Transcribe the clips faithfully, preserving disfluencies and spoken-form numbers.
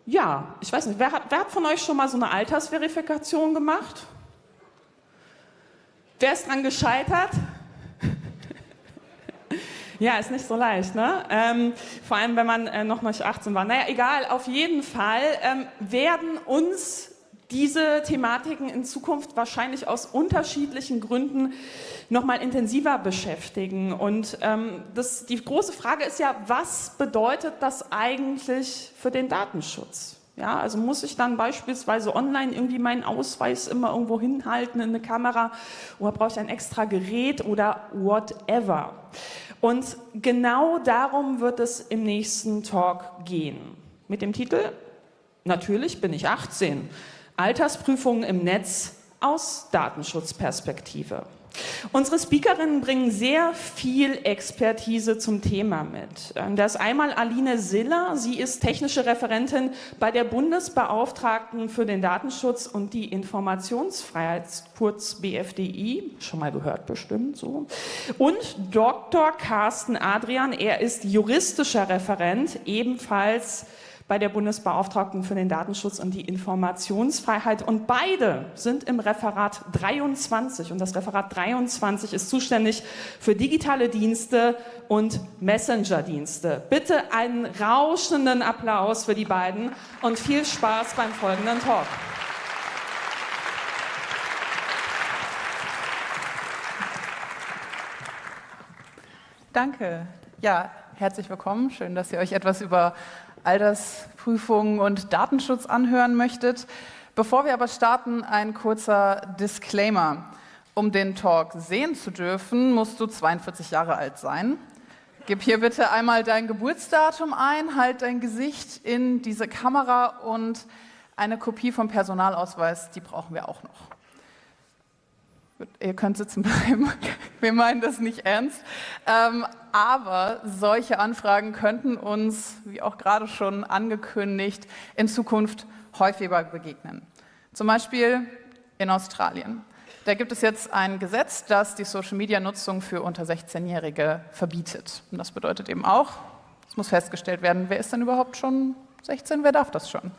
Ja, ich weiß nicht, wer hat, wer hat von euch schon mal so eine Altersverifikation gemacht? Wer ist dran gescheitert? Ja, ist nicht so leicht, ne? Ähm, vor allem, wenn man äh, noch nicht achtzehn war. Naja, egal, auf jeden Fall ähm, werden uns diese Thematiken in Zukunft wahrscheinlich aus unterschiedlichen Gründen noch mal intensiver beschäftigen. Und ähm, das, die große Frage ist ja, was bedeutet das eigentlich für den Datenschutz? Ja, also muss ich dann beispielsweise online irgendwie meinen Ausweis immer irgendwo hinhalten in eine Kamera oder brauche ich ein extra Gerät oder whatever? Und genau darum wird es im nächsten Talk gehen. Mit dem Titel Natürlich bin ich achtzehn. Altersprüfungen im Netz aus Datenschutzperspektive. Unsere Speakerinnen bringen sehr viel Expertise zum Thema mit. Da ist einmal Aline Siller, sie ist technische Referentin bei der Bundesbeauftragten für den Datenschutz und die Informationsfreiheit, kurz B F D I, schon mal gehört bestimmt so. Und Doktor Carsten Adrian, er ist juristischer Referent, ebenfalls bei der Bundesbeauftragten für den Datenschutz und die Informationsfreiheit. Und beide sind im Referat dreiundzwanzig. Und das Referat dreiundzwanzig ist zuständig für digitale Dienste und Messenger-Dienste. Bitte einen rauschenden Applaus für die beiden und viel Spaß beim folgenden Talk. Danke. Ja, herzlich willkommen. Schön, dass ihr euch etwas über Altersprüfungen und Datenschutz anhören möchtet. Bevor wir aber starten, ein kurzer Disclaimer. Um den Talk sehen zu dürfen, musst du zweiundvierzig Jahre alt sein. Gib hier bitte einmal dein Geburtsdatum ein, halt dein Gesicht in diese Kamera und eine Kopie vom Personalausweis, die brauchen wir auch noch. Gut, ihr könnt sitzen bleiben, wir meinen das nicht ernst. Ähm, aber solche Anfragen könnten uns, wie auch gerade schon angekündigt, in Zukunft häufiger begegnen. Zum Beispiel in Australien. Da gibt es jetzt ein Gesetz, das die Social-Media-Nutzung für unter sechzehnjährige verbietet. Und das bedeutet eben auch, es muss festgestellt werden, wer ist denn überhaupt schon sechzehn, wer darf das schon?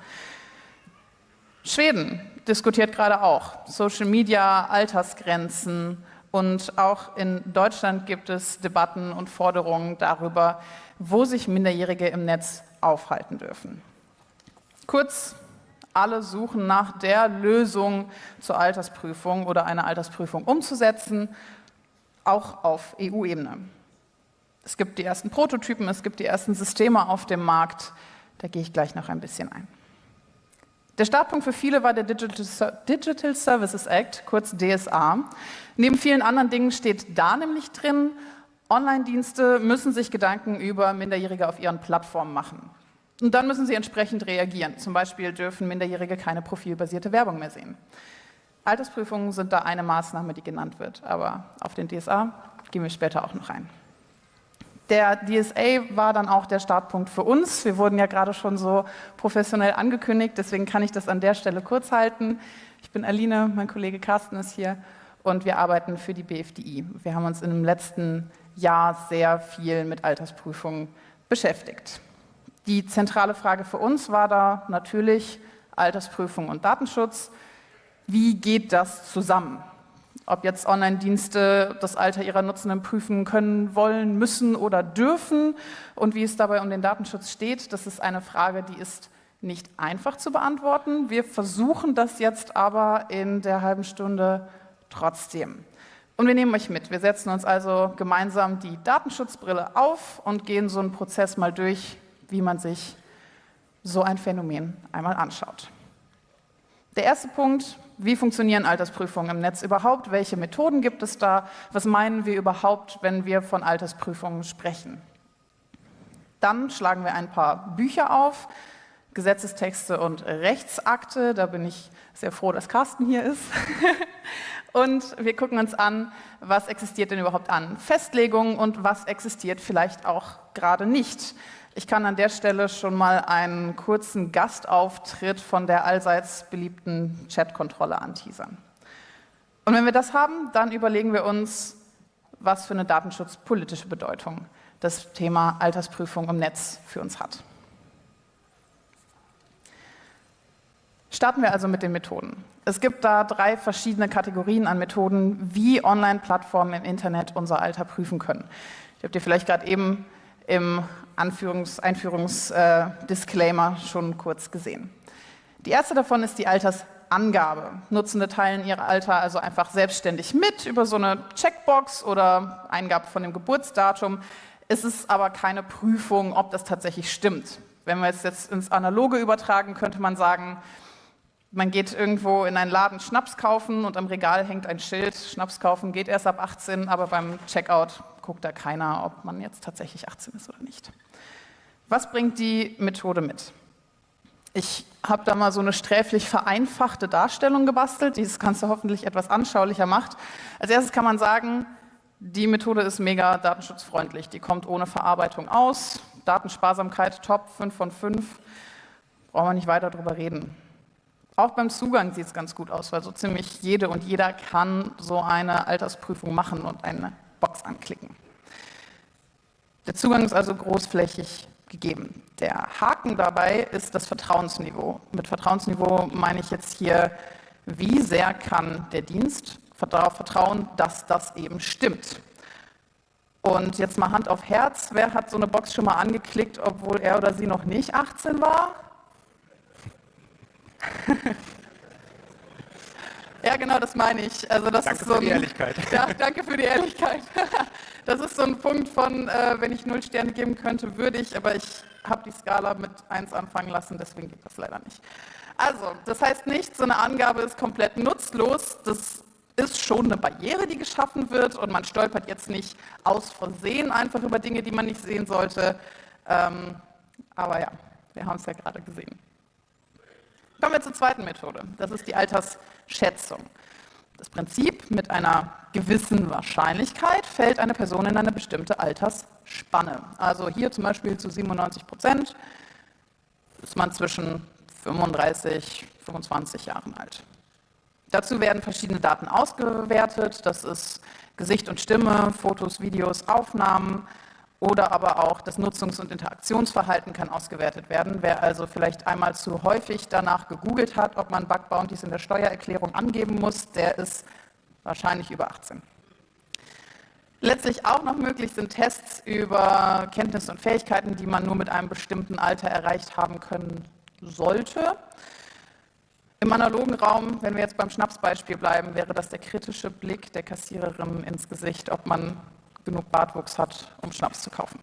Schweden diskutiert gerade auch Social Media, Altersgrenzen und auch in Deutschland gibt es Debatten und Forderungen darüber, wo sich Minderjährige im Netz aufhalten dürfen. Kurz, alle suchen nach der Lösung zur Altersprüfung oder eine Altersprüfung umzusetzen, auch auf E U-Ebene. Es gibt die ersten Prototypen, es gibt die ersten Systeme auf dem Markt, da gehe ich gleich noch ein bisschen ein. Der Startpunkt für viele war der Digital Services Act, kurz D S A. Neben vielen anderen Dingen steht da nämlich drin, Online-Dienste müssen sich Gedanken über Minderjährige auf ihren Plattformen machen. Und dann müssen sie entsprechend reagieren. Zum Beispiel dürfen Minderjährige keine profilbasierte Werbung mehr sehen. Altersprüfungen sind da eine Maßnahme, die genannt wird, aber auf den D S A gehen wir später auch noch ein. Der D S A war dann auch der Startpunkt für uns. Wir wurden ja gerade schon so professionell angekündigt, deswegen kann ich das an der Stelle kurz halten. Ich bin Aline, mein Kollege Carsten ist hier und wir arbeiten für die B F D I. Wir haben uns im letzten Jahr sehr viel mit Altersprüfungen beschäftigt. Die zentrale Frage für uns war da natürlich Altersprüfung und Datenschutz. Wie geht das zusammen? Ob jetzt Online-Dienste das Alter ihrer Nutzenden prüfen können, wollen, müssen oder dürfen und wie es dabei um den Datenschutz steht, das ist eine Frage, die ist nicht einfach zu beantworten. Wir versuchen das jetzt aber in der halben Stunde trotzdem. Und wir nehmen euch mit. Wir setzen uns also gemeinsam die Datenschutzbrille auf und gehen so einen Prozess mal durch, wie man sich so ein Phänomen einmal anschaut. Der erste Punkt: Wie funktionieren Altersprüfungen im Netz überhaupt? Welche Methoden gibt es da? Was meinen wir überhaupt, wenn wir von Altersprüfungen sprechen? Dann schlagen wir ein paar Bücher auf, Gesetzestexte und Rechtsakte. Da bin ich sehr froh, dass Carsten hier ist. Und wir gucken uns an, was existiert denn überhaupt an Festlegungen und was existiert vielleicht auch gerade nicht. Ich kann an der Stelle schon mal einen kurzen Gastauftritt von der allseits beliebten Chatkontrolle anteasern. Und wenn wir das haben, dann überlegen wir uns, was für eine datenschutzpolitische Bedeutung das Thema Altersprüfung im Netz für uns hat. Starten wir also mit den Methoden. Es gibt da drei verschiedene Kategorien an Methoden, wie Online-Plattformen im Internet unser Alter prüfen können. Ich habe dir vielleicht gerade eben im Anführungs-, Einführungs-Disclaimer schon kurz gesehen. Die erste davon ist die Altersangabe. Nutzende teilen ihr Alter also einfach selbstständig mit über so eine Checkbox oder Eingabe von dem Geburtsdatum. Es ist aber keine Prüfung, ob das tatsächlich stimmt. Wenn wir es jetzt ins Analoge übertragen, könnte man sagen, man geht irgendwo in einen Laden Schnaps kaufen und am Regal hängt ein Schild, Schnaps kaufen geht erst ab achtzehn, aber beim Checkout guckt da keiner, ob man jetzt tatsächlich achtzehn ist oder nicht. Was bringt die Methode mit? Ich habe da mal so eine sträflich vereinfachte Darstellung gebastelt, die das Ganze hoffentlich etwas anschaulicher macht. Als erstes kann man sagen, die Methode ist mega datenschutzfreundlich, die kommt ohne Verarbeitung aus, Datensparsamkeit top, fünf von fünf, brauchen wir nicht weiter drüber reden. Auch beim Zugang sieht es ganz gut aus, weil so ziemlich jede und jeder kann so eine Altersprüfung machen und eine Box anklicken. Der Zugang ist also großflächig gegeben. Der Haken dabei ist das Vertrauensniveau. Mit Vertrauensniveau meine ich jetzt hier, wie sehr kann der Dienst darauf vertrauen, dass das eben stimmt. Und jetzt mal Hand auf Herz, wer hat so eine Box schon mal angeklickt, obwohl er oder sie noch nicht achtzehn war? Ja, genau, das meine ich. Also das danke ist so ein, für die Ehrlichkeit. Ja, danke für die Ehrlichkeit. Das ist so ein Punkt von, äh, wenn ich null Sterne geben könnte, würde ich, aber ich habe die Skala mit eins anfangen lassen, deswegen geht das leider nicht. Also, das heißt nicht, so eine Angabe ist komplett nutzlos. Das ist schon eine Barriere, die geschaffen wird und man stolpert jetzt nicht aus Versehen einfach über Dinge, die man nicht sehen sollte. Ähm, aber ja, wir haben es ja gerade gesehen. Kommen wir zur zweiten Methode. Das ist die Altersschätzung. Das Prinzip: Mit einer gewissen Wahrscheinlichkeit fällt eine Person in eine bestimmte Altersspanne. Also hier zum Beispiel zu siebenundneunzig Prozent ist man zwischen fünfunddreißig und fünfundzwanzig Jahren alt. Dazu werden verschiedene Daten ausgewertet. Das ist Gesicht und Stimme, Fotos, Videos, Aufnahmen. Oder aber auch das Nutzungs- und Interaktionsverhalten kann ausgewertet werden. Wer also vielleicht einmal zu häufig danach gegoogelt hat, ob man Bug Bounties in der Steuererklärung angeben muss, der ist wahrscheinlich über achtzehn. Letztlich auch noch möglich sind Tests über Kenntnisse und Fähigkeiten, die man nur mit einem bestimmten Alter erreicht haben können sollte. Im analogen Raum, wenn wir jetzt beim Schnapsbeispiel bleiben, wäre das der kritische Blick der Kassiererin ins Gesicht, ob man genug Bartwuchs hat, um Schnaps zu kaufen.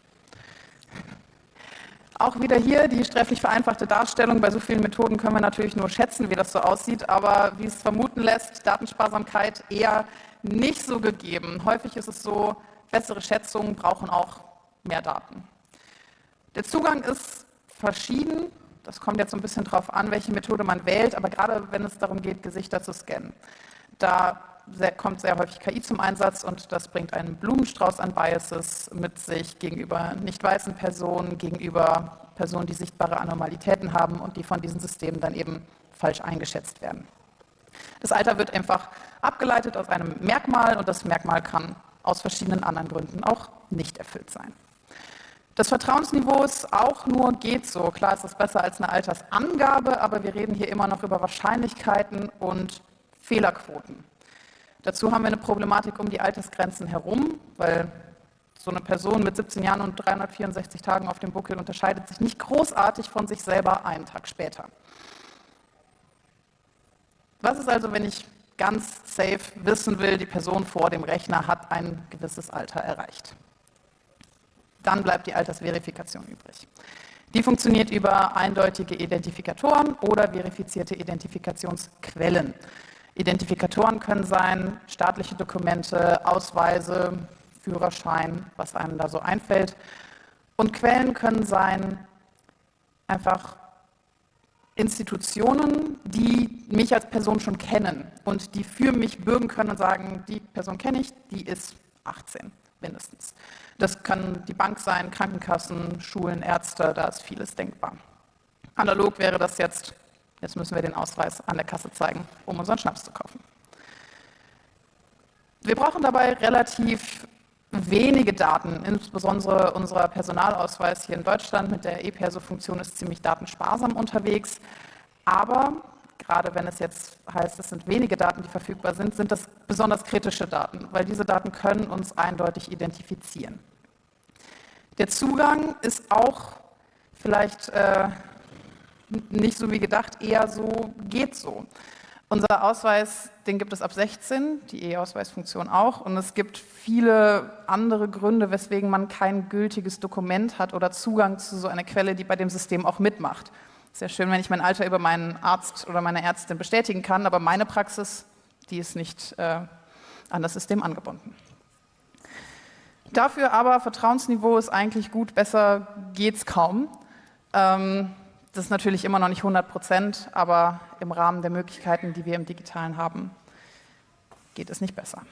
Auch wieder hier die sträflich vereinfachte Darstellung. Bei so vielen Methoden können wir natürlich nur schätzen, wie das so aussieht, aber wie es vermuten lässt, Datensparsamkeit eher nicht so gegeben. Häufig ist es so, bessere Schätzungen brauchen auch mehr Daten. Der Zugang ist verschieden. Das kommt jetzt so ein bisschen drauf an, welche Methode man wählt, aber gerade wenn es darum geht, Gesichter zu scannen, da Sehr, kommt sehr häufig K I zum Einsatz und das bringt einen Blumenstrauß an Biases mit sich gegenüber nicht weißen Personen, gegenüber Personen, die sichtbare Anormalitäten haben und die von diesen Systemen dann eben falsch eingeschätzt werden. Das Alter wird einfach abgeleitet aus einem Merkmal und das Merkmal kann aus verschiedenen anderen Gründen auch nicht erfüllt sein. Das Vertrauensniveau ist auch nur geht so. Klar ist das besser als eine Altersangabe, aber wir reden hier immer noch über Wahrscheinlichkeiten und Fehlerquoten. Dazu haben wir eine Problematik um die Altersgrenzen herum, weil so eine Person mit siebzehn Jahren und dreihundertvierundsechzig Tagen auf dem Buckel unterscheidet sich nicht großartig von sich selber einen Tag später. Was ist also, wenn ich ganz safe wissen will, die Person vor dem Rechner hat ein gewisses Alter erreicht? Dann bleibt die Altersverifikation übrig. Die funktioniert über eindeutige Identifikatoren oder verifizierte Identifikationsquellen. Identifikatoren können sein staatliche Dokumente, Ausweise, Führerschein, was einem da so einfällt. Und Quellen können sein einfach Institutionen, die mich als Person schon kennen und die für mich bürgen können und sagen, die Person kenne ich, die ist achtzehn mindestens. Das kann die Bank sein, Krankenkassen, Schulen, Ärzte, da ist vieles denkbar. Analog wäre das jetzt, jetzt müssen wir den Ausweis an der Kasse zeigen, um unseren Schnaps zu kaufen. Wir brauchen dabei relativ wenige Daten, insbesondere unser Personalausweis hier in Deutschland mit der E-Perso-Funktion ist ziemlich datensparsam unterwegs, aber gerade wenn es jetzt heißt, es sind wenige Daten, die verfügbar sind, sind das besonders kritische Daten, weil diese Daten können uns eindeutig identifizieren. Der Zugang ist auch vielleicht äh, nicht so wie gedacht, eher so, geht so. Unser Ausweis, den gibt es ab sechzehn, die E-Ausweisfunktion auch, und es gibt viele andere Gründe, weswegen man kein gültiges Dokument hat oder Zugang zu so einer Quelle, die bei dem System auch mitmacht. Sehr schön, wenn ich mein Alter über meinen Arzt oder meine Ärztin bestätigen kann, aber meine Praxis, die ist nicht äh, an das System angebunden. Dafür aber, Vertrauensniveau ist eigentlich gut, besser geht's kaum. Ähm, das ist natürlich immer noch nicht hundert Prozent, aber im Rahmen der Möglichkeiten, die wir im Digitalen haben, geht es nicht besser.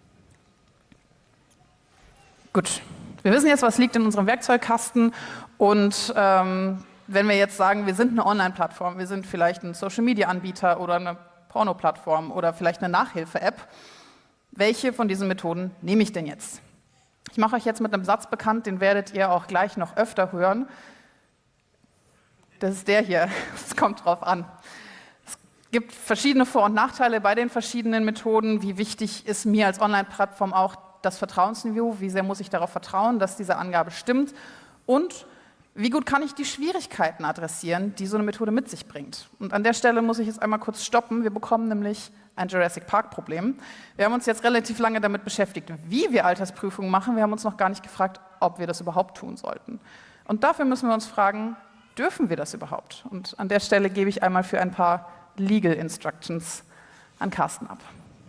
Gut, wir wissen jetzt, was liegt in unserem Werkzeugkasten, und ähm, wenn wir jetzt sagen, wir sind eine Online-Plattform, wir sind vielleicht ein Social-Media-Anbieter oder eine Porno-Plattform oder vielleicht eine Nachhilfe-App, welche von diesen Methoden nehme ich denn jetzt? Ich mache euch jetzt mit einem Satz bekannt, den werdet ihr auch gleich noch öfter hören. Das ist der hier, es kommt drauf an. Es gibt verschiedene Vor- und Nachteile bei den verschiedenen Methoden. Wie wichtig ist mir als Online-Plattform auch das Vertrauensniveau? Wie sehr muss ich darauf vertrauen, dass diese Angabe stimmt? Und wie gut kann ich die Schwierigkeiten adressieren, die so eine Methode mit sich bringt? Und an der Stelle muss ich jetzt einmal kurz stoppen. Wir bekommen nämlich ein Jurassic Park-Problem. Wir haben uns jetzt relativ lange damit beschäftigt, wie wir Altersprüfungen machen. Wir haben uns noch gar nicht gefragt, ob wir das überhaupt tun sollten. Und dafür müssen wir uns fragen, dürfen wir das überhaupt? Und an der Stelle gebe ich einmal für ein paar Legal Instructions an Carsten ab.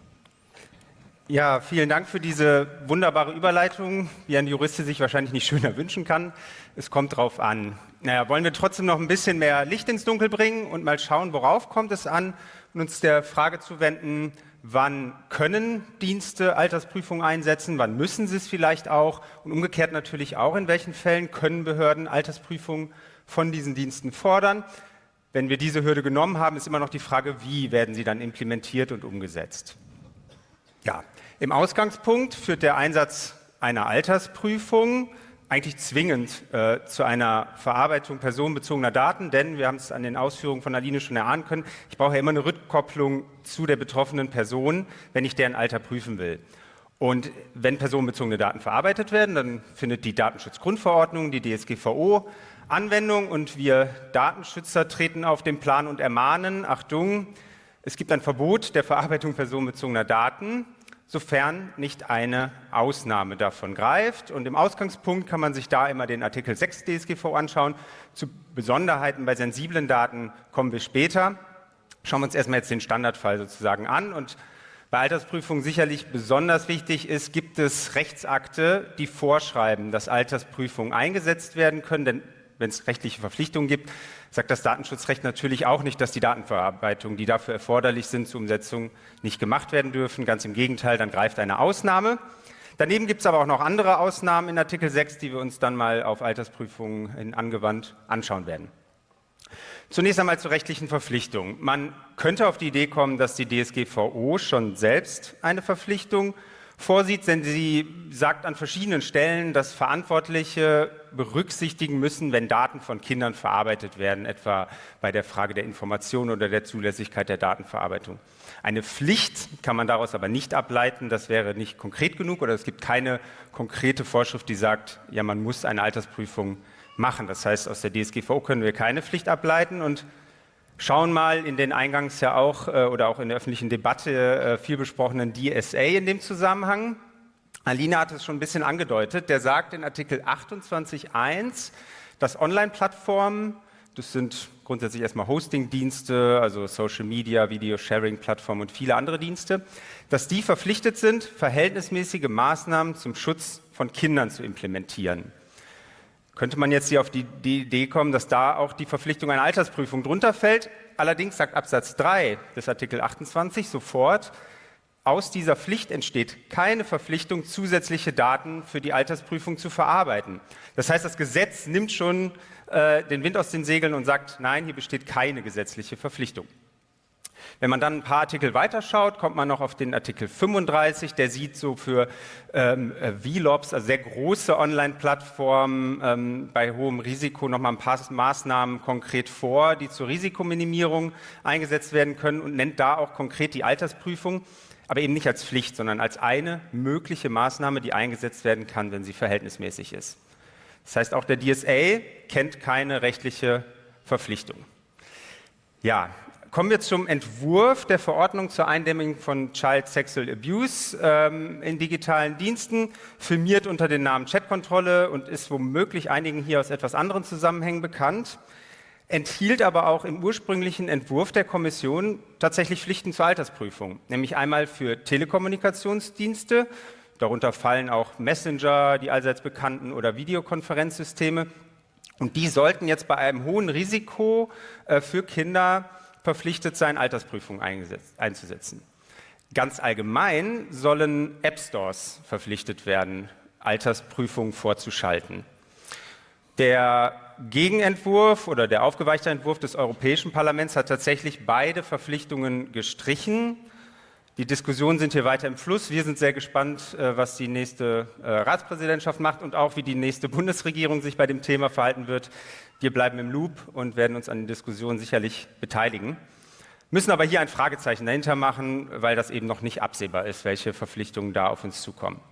Ja, vielen Dank für diese wunderbare Überleitung, wie ein Jurist sich wahrscheinlich nicht schöner wünschen kann. Es kommt drauf an. Naja, wollen wir trotzdem noch ein bisschen mehr Licht ins Dunkel bringen und mal schauen, worauf kommt es an, und uns der Frage zuwenden, wann können Dienste Altersprüfungen einsetzen, wann müssen sie es vielleicht auch, und umgekehrt natürlich auch, in welchen Fällen können Behörden Altersprüfungen von diesen Diensten fordern. Wenn wir diese Hürde genommen haben, ist immer noch die Frage, wie werden sie dann implementiert und umgesetzt. Ja, im Ausgangspunkt führt der Einsatz einer Altersprüfung eigentlich zwingend äh, zu einer Verarbeitung personenbezogener Daten, denn wir haben es an den Ausführungen von Aline schon erahnen können, ich brauche ja immer eine Rückkopplung zu der betroffenen Person, wenn ich deren Alter prüfen will. Und wenn personenbezogene Daten verarbeitet werden, dann findet die Datenschutzgrundverordnung, die D S G V O, Anwendung, und wir Datenschützer treten auf den Plan und ermahnen, Achtung, es gibt ein Verbot der Verarbeitung personenbezogener Daten, sofern nicht eine Ausnahme davon greift. Und im Ausgangspunkt kann man sich da immer den Artikel sechs D S G V anschauen. Zu Besonderheiten bei sensiblen Daten kommen wir später. Schauen wir uns erstmal jetzt den Standardfall sozusagen an. Und bei Altersprüfungen sicherlich besonders wichtig ist, gibt es Rechtsakte, die vorschreiben, dass Altersprüfungen eingesetzt werden können. Denn wenn es rechtliche Verpflichtungen gibt, sagt das Datenschutzrecht natürlich auch nicht, dass die Datenverarbeitung, die dafür erforderlich sind zur Umsetzung, nicht gemacht werden dürfen. Ganz im Gegenteil, dann greift eine Ausnahme. Daneben gibt es aber auch noch andere Ausnahmen in Artikel sechs, die wir uns dann mal auf Altersprüfungen hin angewandt anschauen werden. Zunächst einmal zur rechtlichen Verpflichtung. Man könnte auf die Idee kommen, dass die D S G V O schon selbst eine Verpflichtung vorsieht, denn sie sagt an verschiedenen Stellen, dass Verantwortliche berücksichtigen müssen, wenn Daten von Kindern verarbeitet werden, etwa bei der Frage der Information oder der Zulässigkeit der Datenverarbeitung. Eine Pflicht kann man daraus aber nicht ableiten, das wäre nicht konkret genug, oder es gibt keine konkrete Vorschrift, die sagt, ja, man muss eine Altersprüfung machen. Das heißt, aus der D S G V O können wir keine Pflicht ableiten, und schauen mal in den eingangs ja auch äh, oder auch in der öffentlichen Debatte äh, viel besprochenen D S A in dem Zusammenhang. Aline hat es schon ein bisschen angedeutet. Der sagt in Artikel achtundzwanzig Absatz eins, dass Online-Plattformen, das sind grundsätzlich erstmal Hosting-Dienste, also Social Media, Video-Sharing-Plattformen und viele andere Dienste, dass die verpflichtet sind, verhältnismäßige Maßnahmen zum Schutz von Kindern zu implementieren. Könnte man jetzt hier auf die, die Idee kommen, dass da auch die Verpflichtung einer Altersprüfung drunter fällt. Allerdings sagt Absatz drei des Artikel achtundzwanzig sofort, aus dieser Pflicht entsteht keine Verpflichtung, zusätzliche Daten für die Altersprüfung zu verarbeiten. Das heißt, das Gesetz nimmt schon äh, den Wind aus den Segeln und sagt, nein, hier besteht keine gesetzliche Verpflichtung. Wenn man dann ein paar Artikel weiterschaut, kommt man noch auf den Artikel fünfunddreißig, der sieht so für ähm, V L O Ps, also sehr große Online-Plattformen ähm, bei hohem Risiko noch mal ein paar Maßnahmen konkret vor, die zur Risikominimierung eingesetzt werden können und nennt da auch konkret die Altersprüfung, aber eben nicht als Pflicht, sondern als eine mögliche Maßnahme, die eingesetzt werden kann, wenn sie verhältnismäßig ist. Das heißt, auch der D S A kennt keine rechtliche Verpflichtung. Ja, kommen wir zum Entwurf der Verordnung zur Eindämmung von Child Sexual Abuse ähm, in digitalen Diensten, firmiert unter dem Namen Chatkontrolle und ist womöglich einigen hier aus etwas anderen Zusammenhängen bekannt, enthielt aber auch im ursprünglichen Entwurf der Kommission tatsächlich Pflichten zur Altersprüfung, nämlich einmal für Telekommunikationsdienste, darunter fallen auch Messenger, die allseits bekannten oder Videokonferenzsysteme, und die sollten jetzt bei einem hohen Risiko äh, für Kinder verpflichtet sein, Altersprüfungen einzusetzen. Ganz allgemein sollen App Stores verpflichtet werden, Altersprüfungen vorzuschalten. Der Gegenentwurf oder der aufgeweichte Entwurf des Europäischen Parlaments hat tatsächlich beide Verpflichtungen gestrichen. Die Diskussionen sind hier weiter im Fluss. Wir sind sehr gespannt, was die nächste Ratspräsidentschaft macht und auch wie die nächste Bundesregierung sich bei dem Thema verhalten wird. Wir bleiben im Loop und werden uns an den Diskussionen sicherlich beteiligen. Müssen aber hier ein Fragezeichen dahinter machen, weil das eben noch nicht absehbar ist, welche Verpflichtungen da auf uns zukommen.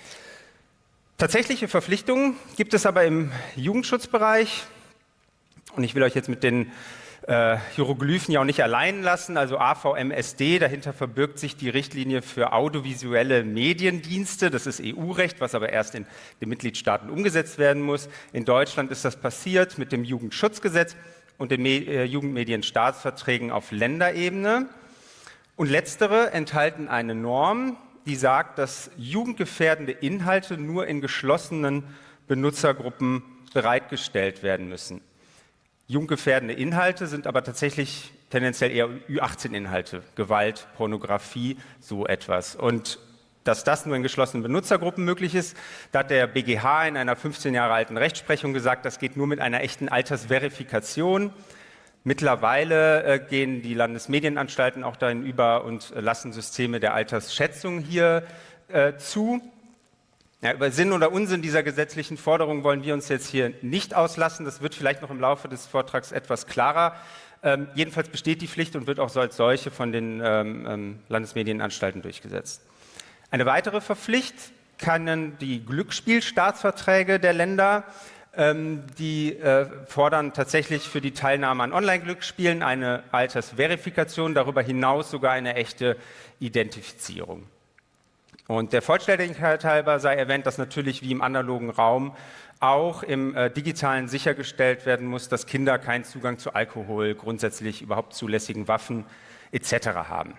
Tatsächliche Verpflichtungen gibt es aber im Jugendschutzbereich. Und ich will euch jetzt mit den äh, Hieroglyphen ja auch nicht allein lassen. Also A V M S D, dahinter verbirgt sich die Richtlinie für audiovisuelle Mediendienste. Das ist E U-Recht, was aber erst in den Mitgliedstaaten umgesetzt werden muss. In Deutschland ist das passiert mit dem Jugendschutzgesetz und den Me- äh, Jugendmedienstaatsverträgen auf Länderebene. Und letztere enthalten eine Norm, die sagt, dass jugendgefährdende Inhalte nur in geschlossenen Benutzergruppen bereitgestellt werden müssen. Jugendgefährdende Inhalte sind aber tatsächlich tendenziell eher Ü achtzehn Inhalte, Gewalt, Pornografie, so etwas. Und dass das nur in geschlossenen Benutzergruppen möglich ist, da hat der B G H in einer fünfzehn Jahre alten Rechtsprechung gesagt, das geht nur mit einer echten Altersverifikation. Mittlerweile äh, gehen die Landesmedienanstalten auch dahin über und äh, lassen Systeme der Altersschätzung hier äh, zu. Ja, über Sinn oder Unsinn dieser gesetzlichen Forderungen wollen wir uns jetzt hier nicht auslassen. Das wird vielleicht noch im Laufe des Vortrags etwas klarer. Ähm, jedenfalls besteht die Pflicht und wird auch so als solche von den ähm, ähm, Landesmedienanstalten durchgesetzt. Eine weitere Verpflicht können die Glücksspielstaatsverträge der Länder. Ähm, die äh, fordern tatsächlich für die Teilnahme an Online-Glücksspielen eine Altersverifikation, darüber hinaus sogar eine echte Identifizierung. Und der Vollständigkeit halber sei erwähnt, dass natürlich wie im analogen Raum auch im äh, digitalen sichergestellt werden muss, dass Kinder keinen Zugang zu Alkohol, grundsätzlich überhaupt zulässigen Waffen et cetera haben.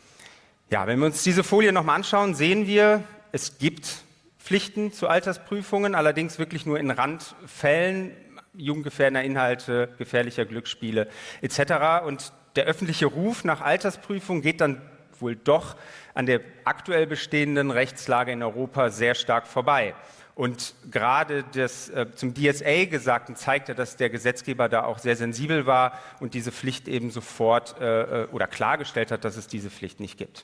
Ja, wenn wir uns diese Folie nochmal anschauen, sehen wir, es gibt Pflichten zu Altersprüfungen, allerdings wirklich nur in Randfällen, jugendgefährdender Inhalte, gefährlicher Glücksspiele et cetera. Und der öffentliche Ruf nach Altersprüfung geht dann wohl doch an der aktuell bestehenden Rechtslage in Europa sehr stark vorbei. Und gerade das äh, zum D S A Gesagten zeigt ja, dass der Gesetzgeber da auch sehr sensibel war und diese Pflicht eben sofort äh, oder klargestellt hat, dass es diese Pflicht nicht gibt.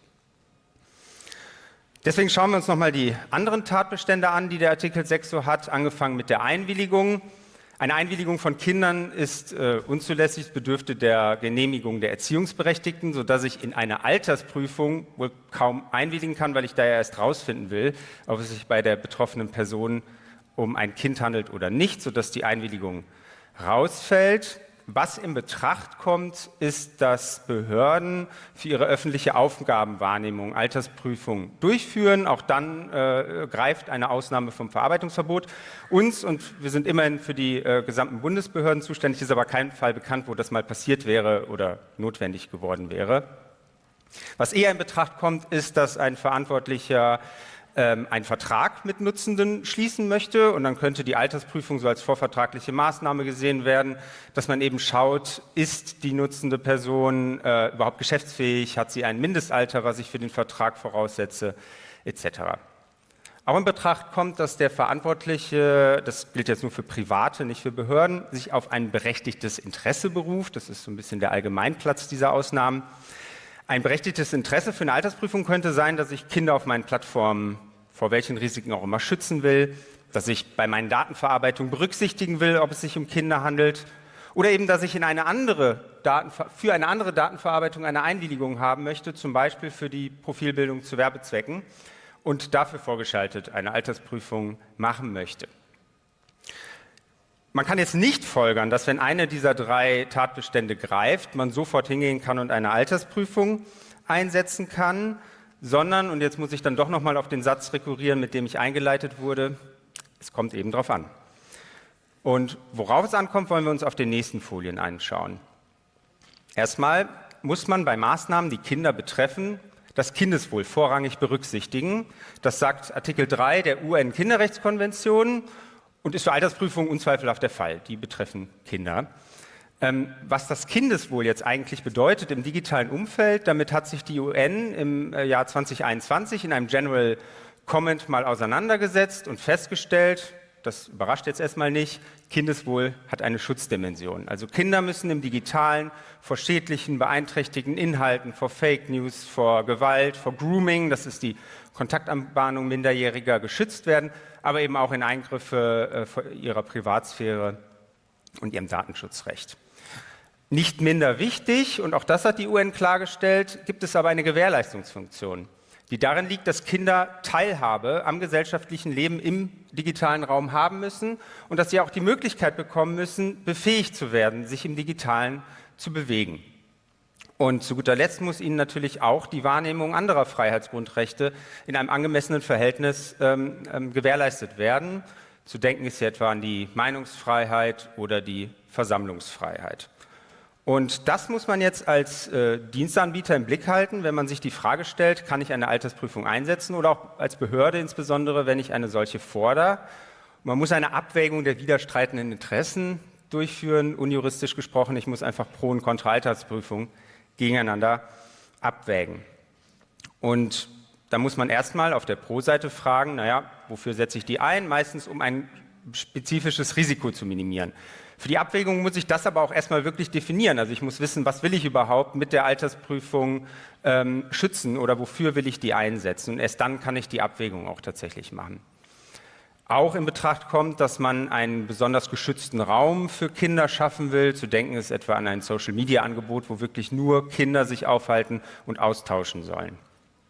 Deswegen schauen wir uns nochmal die anderen Tatbestände an, die der Artikel sechs so hat, angefangen mit der Einwilligung. Eine Einwilligung von Kindern ist äh, unzulässig, bedürfte der Genehmigung der Erziehungsberechtigten, sodass ich in eine Altersprüfung wohl kaum einwilligen kann, weil ich da ja erst rausfinden will, ob es sich bei der betroffenen Person um ein Kind handelt oder nicht, sodass die Einwilligung rausfällt. Was in Betracht kommt, ist, dass Behörden für ihre öffentliche Aufgabenwahrnehmung Altersprüfungen durchführen. Auch dann äh, greift eine Ausnahme vom Verarbeitungsverbot. Uns, und wir sind immerhin für die äh, gesamten Bundesbehörden zuständig, ist aber kein Fall bekannt, wo das mal passiert wäre oder notwendig geworden wäre. Was eher in Betracht kommt, ist, dass ein Verantwortlicher einen Vertrag mit Nutzenden schließen möchte, und dann könnte die Altersprüfung so als vorvertragliche Maßnahme gesehen werden, dass man eben schaut, ist die nutzende Person äh, überhaupt geschäftsfähig, hat sie ein Mindestalter, was ich für den Vertrag voraussetze, et cetera. Auch in Betracht kommt, dass der Verantwortliche, das gilt jetzt nur für Private, nicht für Behörden, sich auf ein berechtigtes Interesse beruft. Das ist so ein bisschen der Allgemeinplatz dieser Ausnahmen. Ein berechtigtes Interesse für eine Altersprüfung könnte sein, dass ich Kinder auf meinen Plattformen vor welchen Risiken auch immer schützen will, dass ich bei meinen Datenverarbeitungen berücksichtigen will, ob es sich um Kinder handelt, oder eben, dass ich in eine andere Datenver- für eine andere Datenverarbeitung eine Einwilligung haben möchte, zum Beispiel für die Profilbildung zu Werbezwecken und dafür vorgeschaltet eine Altersprüfung machen möchte. Man kann jetzt nicht folgern, dass wenn eine dieser drei Tatbestände greift, man sofort hingehen kann und eine Altersprüfung einsetzen kann, sondern, und jetzt muss ich dann doch nochmal auf den Satz rekurrieren, mit dem ich eingeleitet wurde, es kommt eben drauf an. Und worauf es ankommt, wollen wir uns auf den nächsten Folien anschauen. Erstmal muss man bei Maßnahmen, die Kinder betreffen, das Kindeswohl vorrangig berücksichtigen. Das sagt Artikel drei der U N-Kinderrechtskonvention und ist für Altersprüfungen unzweifelhaft der Fall. Die betreffen Kinder. Ähm, was das Kindeswohl jetzt eigentlich bedeutet im digitalen Umfeld, damit hat sich die U N im äh, Jahr zwanzig einundzwanzig in einem General Comment mal auseinandergesetzt und festgestellt, das überrascht jetzt erstmal nicht, Kindeswohl hat eine Schutzdimension. Also Kinder müssen im Digitalen vor schädlichen, beeinträchtigenden Inhalten, vor Fake News, vor Gewalt, vor Grooming, das ist die Kontaktanbahnung Minderjähriger, geschützt werden, aber eben auch in Eingriffe äh, ihrer Privatsphäre und ihrem Datenschutzrecht. Nicht minder wichtig, und auch das hat die U N klargestellt, gibt es aber eine Gewährleistungsfunktion, die darin liegt, dass Kinder Teilhabe am gesellschaftlichen Leben im digitalen Raum haben müssen und dass sie auch die Möglichkeit bekommen müssen, befähigt zu werden, sich im Digitalen zu bewegen. Und zu guter Letzt muss ihnen natürlich auch die Wahrnehmung anderer Freiheitsgrundrechte in einem angemessenen Verhältnis ähm, ähm, gewährleistet werden. Zu denken ist hier etwa an die Meinungsfreiheit oder die Versammlungsfreiheit. Und das muss man jetzt als äh, Dienstanbieter im Blick halten, wenn man sich die Frage stellt, kann ich eine Altersprüfung einsetzen oder auch als Behörde insbesondere, wenn ich eine solche fordere. Man muss eine Abwägung der widerstreitenden Interessen durchführen, unjuristisch gesprochen. Ich muss einfach Pro- und Kontra-Altersprüfung gegeneinander abwägen. Und da muss man erstmal auf der Pro-Seite fragen, naja, wofür setze ich die ein? Meistens, um ein spezifisches Risiko zu minimieren. Für die Abwägung muss ich das aber auch erstmal wirklich definieren. Also ich muss wissen, was will ich überhaupt mit der Altersprüfung ähm, schützen oder wofür will ich die einsetzen. Und erst dann kann ich die Abwägung auch tatsächlich machen. Auch in Betracht kommt, dass man einen besonders geschützten Raum für Kinder schaffen will. Zu denken ist etwa an ein Social-Media-Angebot, wo wirklich nur Kinder sich aufhalten und austauschen sollen.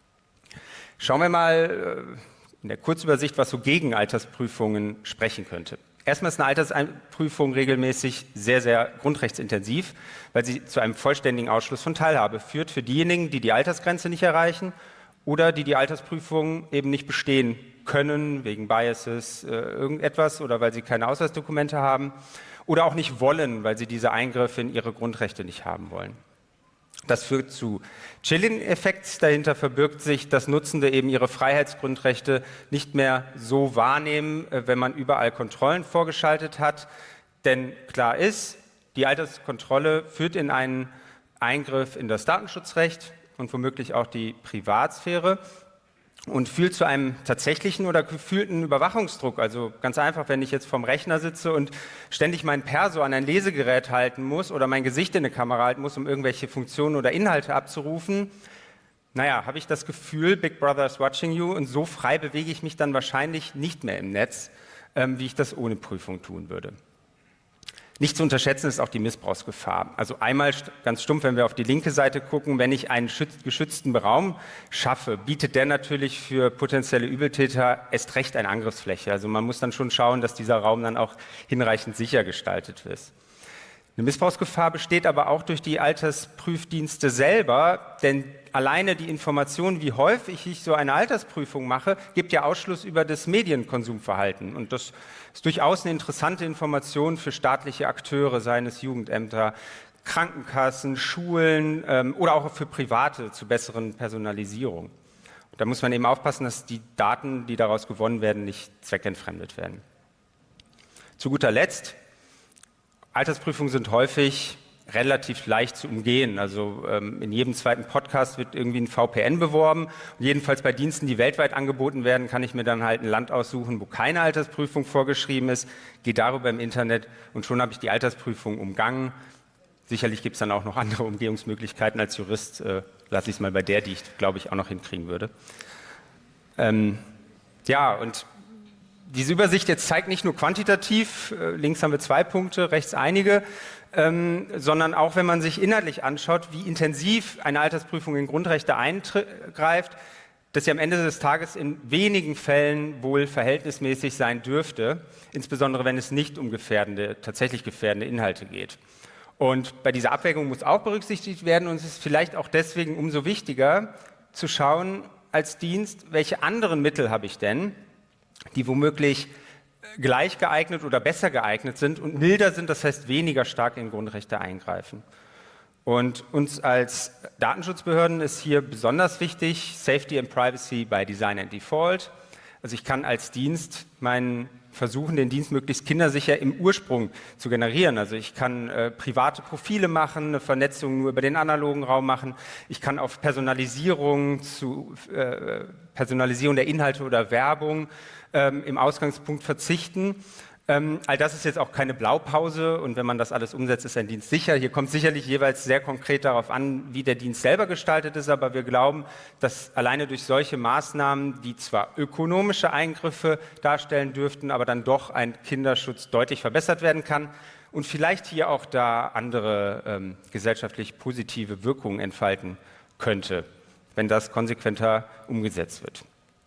Schauen wir mal in der Kurzübersicht, was so gegen Altersprüfungen sprechen könnte. Erstmal ist eine Altersprüfung regelmäßig sehr, sehr grundrechtsintensiv, weil sie zu einem vollständigen Ausschluss von Teilhabe führt für diejenigen, die die Altersgrenze nicht erreichen oder die die Altersprüfung eben nicht bestehen können, wegen Biases, äh, irgendetwas oder weil sie keine Ausweisdokumente haben oder auch nicht wollen, weil sie diese Eingriffe in ihre Grundrechte nicht haben wollen. Das führt zu Chilling-Effekts. Dahinter verbirgt sich, dass Nutzende eben ihre Freiheitsgrundrechte nicht mehr so wahrnehmen, wenn man überall Kontrollen vorgeschaltet hat. Denn klar ist, die Alterskontrolle führt in einen Eingriff in das Datenschutzrecht und womöglich auch die Privatsphäre und führt zu einem tatsächlichen oder gefühlten Überwachungsdruck. Also ganz einfach, wenn ich jetzt vorm Rechner sitze und ständig mein Perso an ein Lesegerät halten muss oder mein Gesicht in eine Kamera halten muss, um irgendwelche Funktionen oder Inhalte abzurufen, naja, habe ich das Gefühl, Big Brother is watching you, und so frei bewege ich mich dann wahrscheinlich nicht mehr im Netz, ähm, wie ich das ohne Prüfung tun würde. Nicht zu unterschätzen ist auch die Missbrauchsgefahr. Also einmal ganz stumpf, wenn wir auf die linke Seite gucken, wenn ich einen geschützten Raum schaffe, bietet der natürlich für potenzielle Übeltäter erst recht eine Angriffsfläche. Also man muss dann schon schauen, dass dieser Raum dann auch hinreichend sicher gestaltet ist. Eine Missbrauchsgefahr besteht aber auch durch die Altersprüfdienste selber, denn alleine die Information, wie häufig ich so eine Altersprüfung mache, gibt ja Ausschluss über das Medienkonsumverhalten. Und das ist durchaus eine interessante Information für staatliche Akteure, seien es Jugendämter, Krankenkassen, Schulen ähm, oder auch für Private zur besseren Personalisierung. Und da muss man eben aufpassen, dass die Daten, die daraus gewonnen werden, nicht zweckentfremdet werden. Zu guter Letzt: Altersprüfungen sind häufig relativ leicht zu umgehen. Also ähm, in jedem zweiten Podcast wird irgendwie ein V P N beworben. Und jedenfalls bei Diensten, die weltweit angeboten werden, kann ich mir dann halt ein Land aussuchen, wo keine Altersprüfung vorgeschrieben ist, gehe darüber im Internet und schon habe ich die Altersprüfung umgangen. sicherlich gibt es dann auch noch andere Umgehungsmöglichkeiten. Als Jurist äh, lasse ich es mal bei der, die ich, glaube ich, auch noch hinkriegen würde. Ähm, ja, und diese Übersicht jetzt zeigt nicht nur quantitativ, äh, links haben wir zwei Punkte, rechts einige, ähm, sondern auch, wenn man sich inhaltlich anschaut, wie intensiv eine Altersprüfung in Grundrechte eingreift, dass sie am Ende des Tages in wenigen Fällen wohl verhältnismäßig sein dürfte, insbesondere wenn es nicht um gefährdende, tatsächlich gefährdende Inhalte geht. Und bei dieser Abwägung muss auch berücksichtigt werden, und es ist vielleicht auch deswegen umso wichtiger zu schauen als Dienst, welche anderen Mittel habe ich denn, die womöglich gleich geeignet oder besser geeignet sind und milder sind, das heißt weniger stark in Grundrechte eingreifen. Und uns als Datenschutzbehörden ist hier besonders wichtig, Safety and Privacy by Design and Default. Also ich kann als Dienst meinen versuchen, den Dienst möglichst kindersicher im Ursprung zu generieren. Also ich kann äh, private Profile machen, eine Vernetzung nur über den analogen Raum machen. Ich kann auf Personalisierung, zu, äh, Personalisierung der Inhalte oder Werbung ähm, im Ausgangspunkt verzichten. Ähm, all das ist jetzt auch keine Blaupause, und wenn man das alles umsetzt, ist ein Dienst sicher. Hier kommt sicherlich jeweils sehr konkret darauf an, wie der Dienst selber gestaltet ist, aber wir glauben, dass alleine durch solche Maßnahmen, die zwar ökonomische Eingriffe darstellen dürften, aber dann doch ein Kinderschutz deutlich verbessert werden kann und vielleicht hier auch da andere ähm, gesellschaftlich positive Wirkungen entfalten könnte, wenn das konsequenter umgesetzt wird.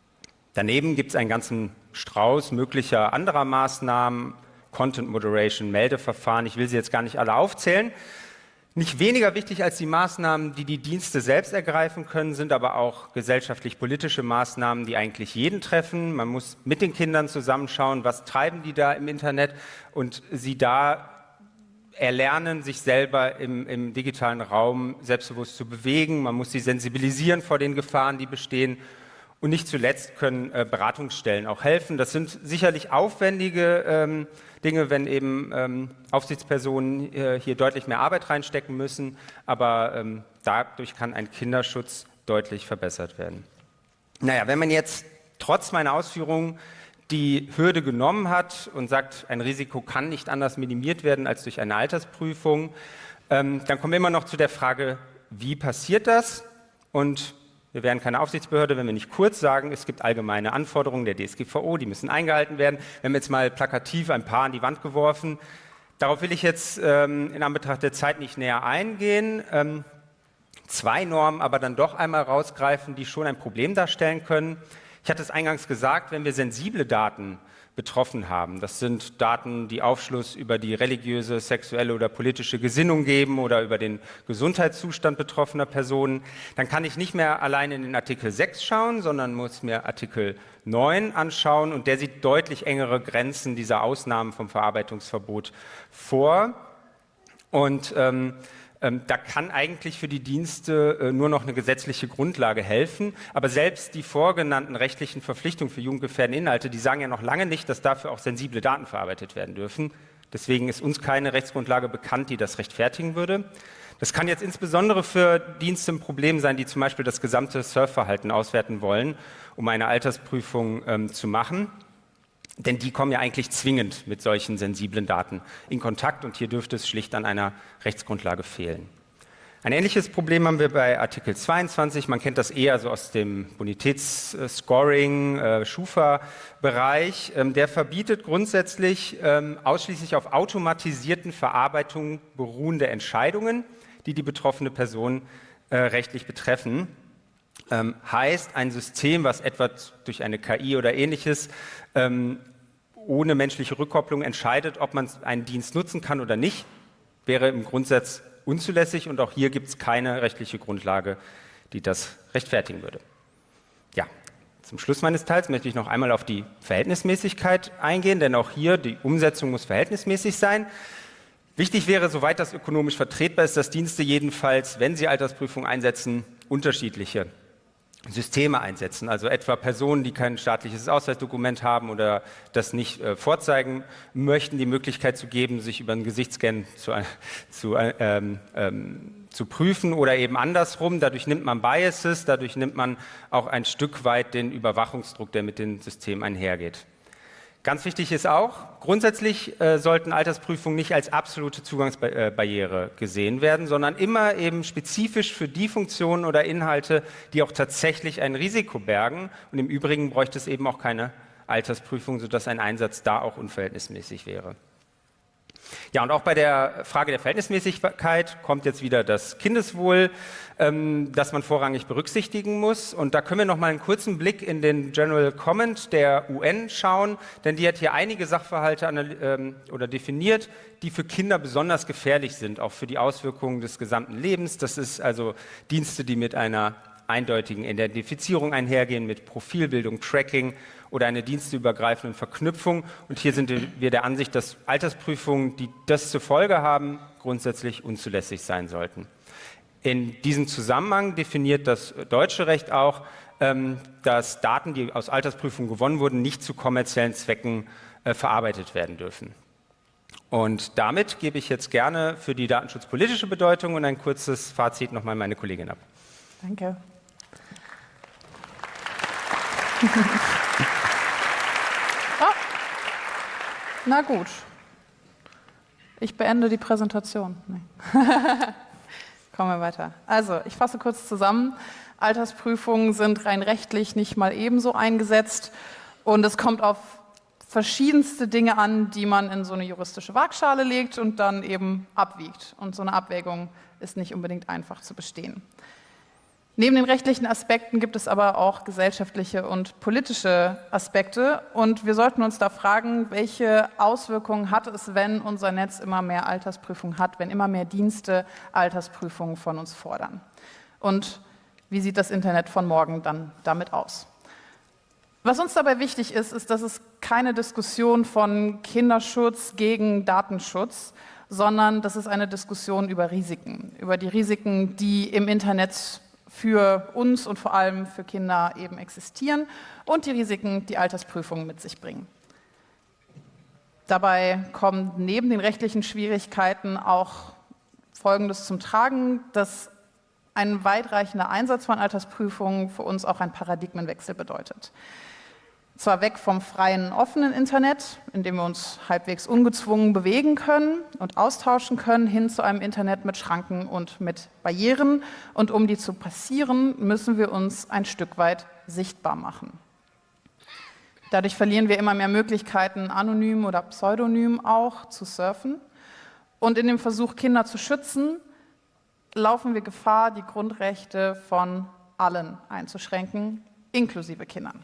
Daneben gibt es einen ganzen Strauß möglicher anderer Maßnahmen, Content Moderation, Meldeverfahren, ich will sie jetzt gar nicht alle aufzählen. Nicht weniger wichtig als die Maßnahmen, die die Dienste selbst ergreifen können, sind aber auch gesellschaftlich-politische Maßnahmen, die eigentlich jeden treffen. Man muss mit den Kindern zusammenschauen, was treiben die da im Internet, und sie da erlernen, sich selber im, im digitalen Raum selbstbewusst zu bewegen. Man muss sie sensibilisieren vor den Gefahren, die bestehen. Und nicht zuletzt können äh, Beratungsstellen auch helfen. Das sind sicherlich aufwendige ähm, Dinge, wenn eben ähm, Aufsichtspersonen äh, hier deutlich mehr Arbeit reinstecken müssen. Aber ähm, dadurch kann ein Kinderschutz deutlich verbessert werden. Naja, wenn man jetzt trotz meiner Ausführungen die Hürde genommen hat und sagt, ein Risiko kann nicht anders minimiert werden als durch eine Altersprüfung, ähm, dann kommen wir immer noch zu der Frage, wie passiert das? Und wir wären keine Aufsichtsbehörde, wenn wir nicht kurz sagen, es gibt allgemeine Anforderungen der D S G V O, die müssen eingehalten werden. Wir haben jetzt mal plakativ ein paar an die Wand geworfen. Darauf will ich jetzt ähm, in Anbetracht der Zeit nicht näher eingehen. Ähm, zwei Normen aber dann doch einmal rausgreifen, die schon ein Problem darstellen können. Ich hatte es eingangs gesagt, wenn wir sensible Daten betroffen haben, das sind Daten, die Aufschluss über die religiöse, sexuelle oder politische Gesinnung geben oder über den Gesundheitszustand betroffener Personen, dann kann ich nicht mehr allein in den Artikel sechs schauen, sondern muss mir Artikel neun anschauen, und der sieht deutlich engere Grenzen dieser Ausnahmen vom Verarbeitungsverbot vor. Und ähm, Ähm, da kann eigentlich für die Dienste äh, nur noch eine gesetzliche Grundlage helfen. Aber selbst die vorgenannten rechtlichen Verpflichtungen für jugendgefährdende Inhalte, die sagen ja noch lange nicht, dass dafür auch sensible Daten verarbeitet werden dürfen. Deswegen ist uns keine Rechtsgrundlage bekannt, die das rechtfertigen würde. Das kann jetzt insbesondere für Dienste ein Problem sein, die zum Beispiel das gesamte Surfverhalten auswerten wollen, um eine Altersprüfung ähm, zu machen. Denn die kommen ja eigentlich zwingend mit solchen sensiblen Daten in Kontakt, und hier dürfte es schlicht an einer Rechtsgrundlage fehlen. Ein ähnliches Problem haben wir bei Artikel zweiundzwanzig. Man kennt das eher so aus dem Bonitätsscoring, äh, Schufa-Bereich. Ähm, der verbietet grundsätzlich ähm, ausschließlich auf automatisierten Verarbeitungen beruhende Entscheidungen, die die betroffene Person äh, rechtlich betreffen. Ähm, heißt, ein System, was etwa durch eine K I oder Ähnliches ähm, ohne menschliche Rückkopplung entscheidet, ob man einen Dienst nutzen kann oder nicht, wäre im Grundsatz unzulässig, und auch hier gibt es keine rechtliche Grundlage, die das rechtfertigen würde. Ja, zum Schluss meines Teils möchte ich noch einmal auf die Verhältnismäßigkeit eingehen, denn auch hier die Umsetzung muss verhältnismäßig sein. Wichtig wäre, soweit das ökonomisch vertretbar ist, dass Dienste jedenfalls, wenn sie Altersprüfung einsetzen, unterschiedliche Systeme einsetzen, also etwa Personen, die kein staatliches Ausweisdokument haben oder das nicht äh, vorzeigen möchten, die Möglichkeit zu geben, sich über einen Gesichtsscan zu, zu, ähm, ähm, zu prüfen, oder eben andersrum. Dadurch nimmt man Biases, dadurch nimmt man auch ein Stück weit den Überwachungsdruck, der mit den Systemen einhergeht. Ganz wichtig ist auch, grundsätzlich äh, sollten Altersprüfungen nicht als absolute Zugangsbarriere gesehen werden, sondern immer eben spezifisch für die Funktionen oder Inhalte, die auch tatsächlich ein Risiko bergen. Und im Übrigen bräuchte es eben auch keine Altersprüfung, sodass ein Einsatz da auch unverhältnismäßig wäre. Ja, und auch bei der Frage der Verhältnismäßigkeit kommt jetzt wieder das Kindeswohl, ähm, das man vorrangig berücksichtigen muss. Und da können wir noch mal einen kurzen Blick in den General Comment der U N schauen, denn die hat hier einige Sachverhalte ähm, oder definiert, die für Kinder besonders gefährlich sind, auch für die Auswirkungen des gesamten Lebens. Das ist also Dienste, die mit einer eindeutigen Identifizierung einhergehen, mit Profilbildung, Tracking oder einer diensteübergreifenden Verknüpfung. Und hier sind wir der Ansicht, dass Altersprüfungen, die das zur Folge haben, grundsätzlich unzulässig sein sollten. In diesem Zusammenhang definiert das deutsche Recht auch, dass Daten, die aus Altersprüfungen gewonnen wurden, nicht zu kommerziellen Zwecken verarbeitet werden dürfen. Und damit gebe ich jetzt gerne für die datenschutzpolitische Bedeutung und ein kurzes Fazit nochmal meine Kollegin ab. Danke. Oh. Na gut. Ich beende die Präsentation. Nee. Kommen wir weiter. Also, ich fasse kurz zusammen. Altersprüfungen sind rein rechtlich nicht mal ebenso eingesetzt und es kommt auf verschiedenste Dinge an, die man in so eine juristische Waagschale legt und dann eben abwiegt. Und so eine Abwägung ist nicht unbedingt einfach zu bestehen. Neben den rechtlichen Aspekten gibt es aber auch gesellschaftliche und politische Aspekte und wir sollten uns da fragen, welche Auswirkungen hat es, wenn unser Netz immer mehr Altersprüfungen hat, wenn immer mehr Dienste Altersprüfungen von uns fordern. Und wie sieht das Internet von morgen dann damit aus? Was uns dabei wichtig ist, ist, dass es keine Diskussion von Kinderschutz gegen Datenschutz, sondern das ist eine Diskussion über Risiken, über die Risiken, die im Internet für uns und vor allem für Kinder eben existieren und die Risiken, die Altersprüfungen mit sich bringen. Dabei kommt neben den rechtlichen Schwierigkeiten auch Folgendes zum Tragen, dass ein weitreichender Einsatz von Altersprüfungen für uns auch einen Paradigmenwechsel bedeutet. Zwar weg vom freien, offenen Internet, in dem wir uns halbwegs ungezwungen bewegen können und austauschen können, hin zu einem Internet mit Schranken und mit Barrieren. Und um die zu passieren, müssen wir uns ein Stück weit sichtbar machen. Dadurch verlieren wir immer mehr Möglichkeiten, anonym oder pseudonym auch zu surfen. Und in dem Versuch, Kinder zu schützen, laufen wir Gefahr, die Grundrechte von allen einzuschränken, inklusive Kindern.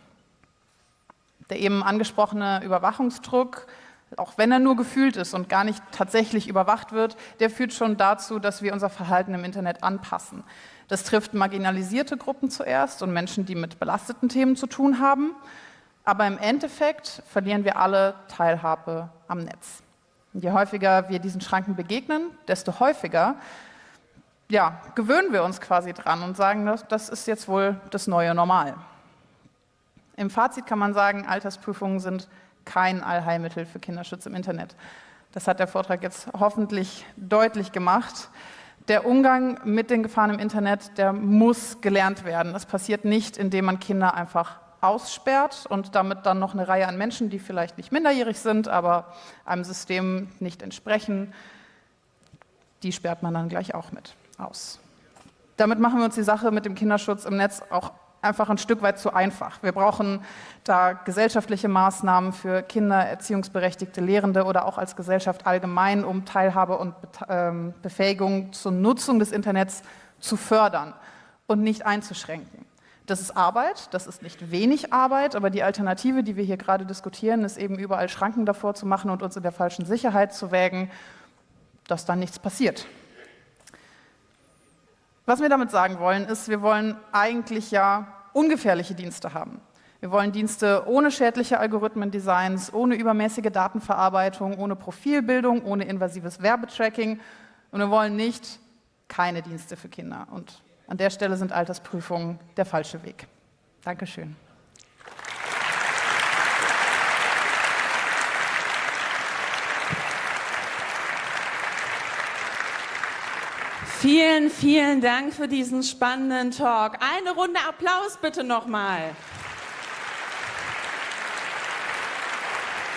Der eben angesprochene Überwachungsdruck, auch wenn er nur gefühlt ist und gar nicht tatsächlich überwacht wird, der führt schon dazu, dass wir unser Verhalten im Internet anpassen. Das trifft marginalisierte Gruppen zuerst und Menschen, die mit belasteten Themen zu tun haben. Aber im Endeffekt verlieren wir alle Teilhabe am Netz. Und je häufiger wir diesen Schranken begegnen, desto häufiger ja, gewöhnen wir uns quasi dran und sagen, das, das ist jetzt wohl das neue Normal. Im Fazit kann man sagen, Altersprüfungen sind kein Allheilmittel für Kinderschutz im Internet. Das hat der Vortrag jetzt hoffentlich deutlich gemacht. Der Umgang mit den Gefahren im Internet, der muss gelernt werden. Das passiert nicht, indem man Kinder einfach aussperrt und damit dann noch eine Reihe an Menschen, die vielleicht nicht minderjährig sind, aber einem System nicht entsprechen, die sperrt man dann gleich auch mit aus. Damit machen wir uns die Sache mit dem Kinderschutz im Netz auch einfach ein Stück weit zu einfach. Wir brauchen da gesellschaftliche Maßnahmen für Kinder, erziehungsberechtigte Lehrende oder auch als Gesellschaft allgemein, um Teilhabe und Befähigung zur Nutzung des Internets zu fördern und nicht einzuschränken. Das ist Arbeit, das ist nicht wenig Arbeit, aber die Alternative, die wir hier gerade diskutieren, ist eben überall Schranken davor zu machen und uns in der falschen Sicherheit zu wägen, dass dann nichts passiert. Was wir damit sagen wollen, ist, wir wollen eigentlich ja ungefährliche Dienste haben. Wir wollen Dienste ohne schädliche Algorithmendesigns, ohne übermäßige Datenverarbeitung, ohne Profilbildung, ohne invasives Werbetracking und wir wollen nicht keine Dienste für Kinder. Und an der Stelle sind Altersprüfungen der falsche Weg. Dankeschön. Vielen, vielen Dank für diesen spannenden Talk. Eine Runde Applaus bitte nochmal.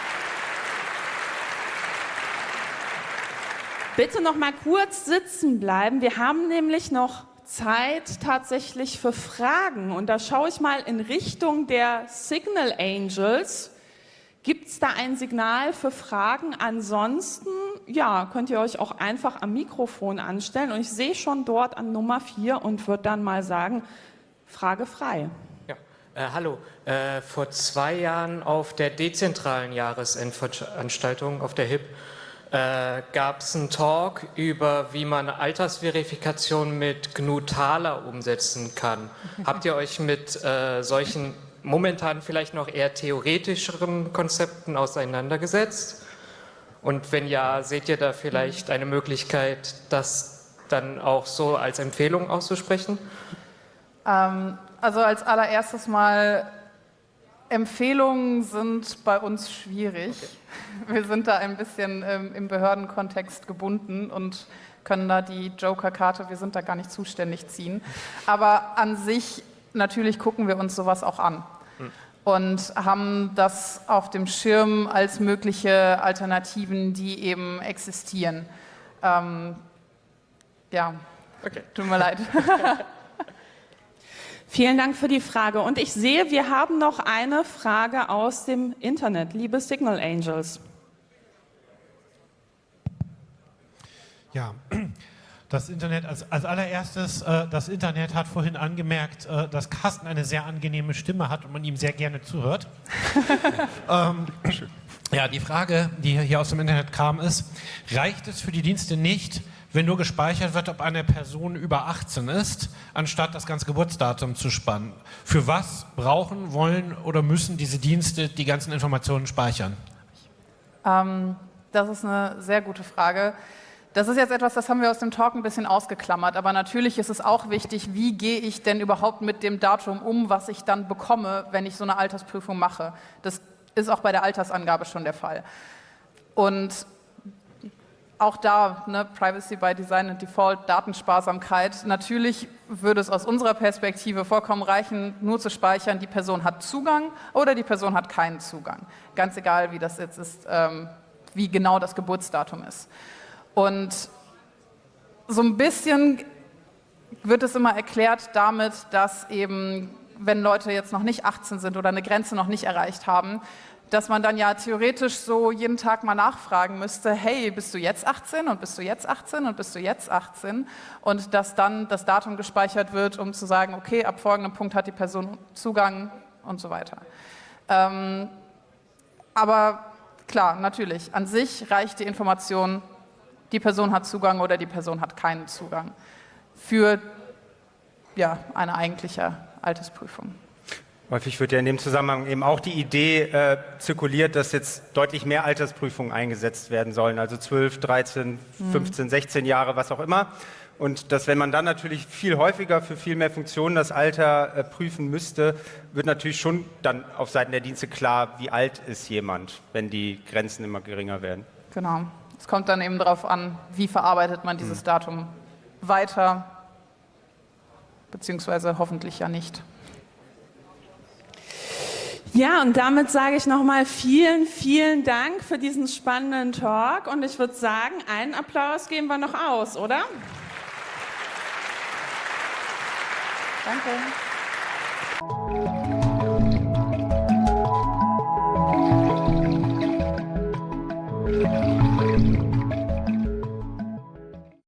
bitte noch mal kurz sitzen bleiben. Wir haben nämlich noch Zeit tatsächlich für Fragen. Und da schaue ich mal in Richtung der Signal Angels. Gibt es da ein Signal für Fragen? Ansonsten, ja, könnt ihr euch auch einfach am Mikrofon anstellen. Und ich sehe schon dort an Nummer vier und würde dann mal sagen, Frage frei. Ja, äh, hallo. Äh, vor zwei Jahren auf der dezentralen Jahresendveranstaltung auf der H I P Äh, gab es einen Talk über, wie man Altersverifikation mit G N U Taler umsetzen kann. Habt ihr euch mit äh, solchen momentan vielleicht noch eher theoretischeren Konzepten auseinandergesetzt? Und wenn ja, seht ihr da vielleicht eine Möglichkeit, das dann auch so als Empfehlung auszusprechen? Ähm, also als allererstes mal, Empfehlungen sind bei uns schwierig. Okay. Wir sind da ein bisschen ähm, im Behördenkontext gebunden und können da die Joker-Karte, wir sind da gar nicht zuständig, ziehen. Aber an sich, natürlich gucken wir uns sowas auch an hm. und haben das auf dem Schirm als mögliche Alternativen, die eben existieren. Ähm, ja, okay. Tut mir leid. Vielen Dank für die Frage. Und ich sehe, wir haben noch eine Frage aus dem Internet. Liebe Signal Angels. Ja, das Internet, als, als allererstes, äh, das Internet hat vorhin angemerkt, äh, dass Carsten eine sehr angenehme Stimme hat und man ihm sehr gerne zuhört. ähm, ja, die Frage, die hier aus dem Internet kam, ist, reicht es für die Dienste nicht, wenn nur gespeichert wird, ob eine Person über achtzehn ist, anstatt das ganze Geburtsdatum zu spannen? Für was brauchen, wollen oder müssen diese Dienste die ganzen Informationen speichern? Ähm, das ist eine sehr gute Frage. Das ist jetzt etwas, das haben wir aus dem Talk ein bisschen ausgeklammert, aber natürlich ist es auch wichtig, wie gehe ich denn überhaupt mit dem Datum um, was ich dann bekomme, wenn ich so eine Altersprüfung mache. Das ist auch bei der Altersangabe schon der Fall. Und auch da, ne, Privacy by Design und Default, Datensparsamkeit. Natürlich würde es aus unserer Perspektive vollkommen reichen, nur zu speichern, die Person hat Zugang oder die Person hat keinen Zugang. Ganz egal, wie das jetzt ist, ähm, wie genau das Geburtsdatum ist. Und so ein bisschen wird es immer erklärt damit, dass eben, wenn Leute jetzt noch nicht achtzehn sind oder eine Grenze noch nicht erreicht haben, dass man dann ja theoretisch so jeden Tag mal nachfragen müsste, hey, bist du jetzt achtzehn und bist du jetzt achtzehn und bist du jetzt achtzehn? Und dass dann das Datum gespeichert wird, um zu sagen, okay, ab folgendem Punkt hat die Person Zugang und so weiter. Ähm, aber klar, natürlich, an sich reicht die Information, die Person hat Zugang oder die Person hat keinen Zugang für ja, eine eigentliche Altersprüfung. Häufig wird ja in dem Zusammenhang eben auch die Idee äh, zirkuliert, dass jetzt deutlich mehr Altersprüfungen eingesetzt werden sollen, also zwölf, dreizehn, fünfzehn, sechzehn Jahre, was auch immer. Und dass, wenn man dann natürlich viel häufiger für viel mehr Funktionen das Alter äh, prüfen müsste, wird natürlich schon dann auf Seiten der Dienste klar, wie alt ist jemand, wenn die Grenzen immer geringer werden. Genau. Es kommt dann eben darauf an, wie verarbeitet man dieses Datum weiter, beziehungsweise hoffentlich ja nicht. Ja, und damit sage ich nochmal vielen, vielen Dank für diesen spannenden Talk. Und ich würde sagen, einen Applaus geben wir noch aus, oder? Danke.